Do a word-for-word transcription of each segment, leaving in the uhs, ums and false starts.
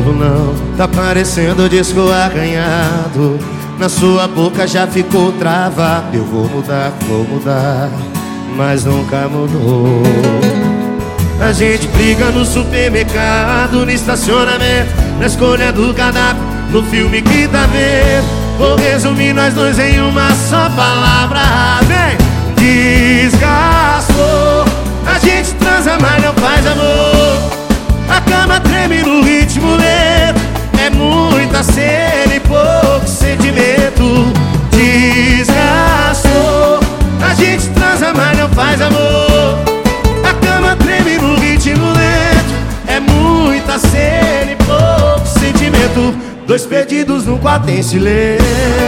novo não, tá parecendo disco arranhado. Na sua boca já ficou travado. Eu vou mudar, vou mudar, mas nunca mudou. A gente briga no supermercado, no estacionamento, na escolha do cardápio, no filme que tá vendo. Vou resumir nós dois em uma só palavra. Vem! Desgastou. A gente transa, mas não faz amor. A cama treme no ritmo lento. É muita cena e pouco sentimento. Desgastou. A gente transa, mas não faz amor. A cama treme no ritmo lento. É muita cena e pouco sentimento. Dois perdidos no quarto em silêncio.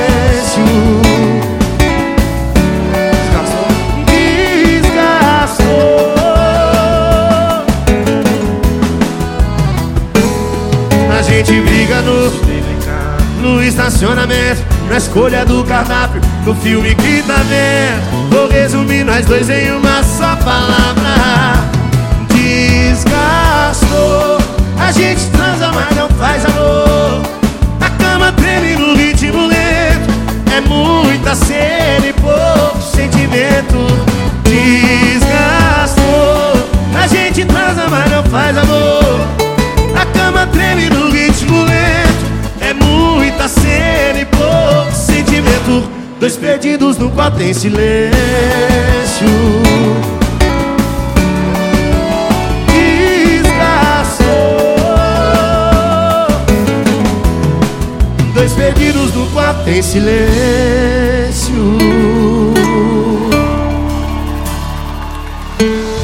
A gente briga no, no estacionamento, na escolha do cardápio, no filme que tá vendo. Vou resumir nós dois em uma só palavra. Desgastou. A gente transa, mas não faz amor. A cama treme no ritmo lento. É muita cena e pouco sentimento. Desgastou. A gente transa, mas não faz amor. A cama treme no ritmo lento. É muita cena e pouco sentimento. Dois perdidos no quarto em silêncio. Desgastou. Dois perdidos no quarto em silêncio.